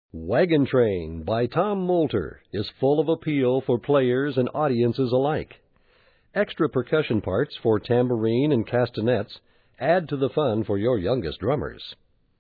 Wagon Train by Tom Moulter is full of appeal for players and audiences alike. Extra percussion parts for tambourine and castanets add to the fun for your youngest drummers.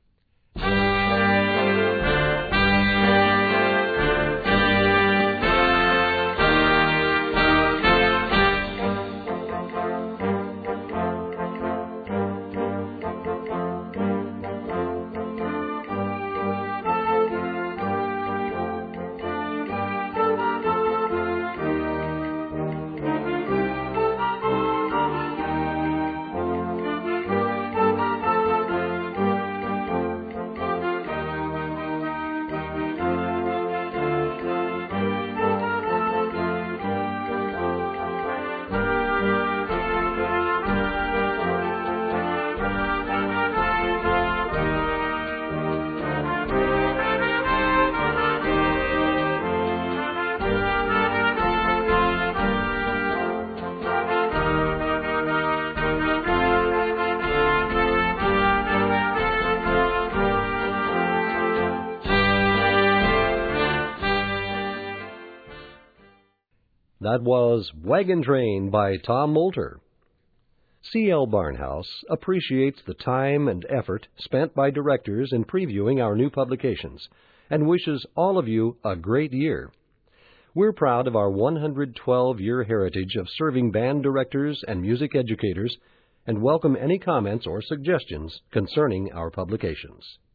That was Wagon Train by Tom Moulter. C.L. Barnhouse appreciates the time and effort spent by directors in previewing our new publications and wishes all of you a great year. We're proud of our 112-year heritage of serving band directors and music educators and welcome any comments or suggestions concerning our publications.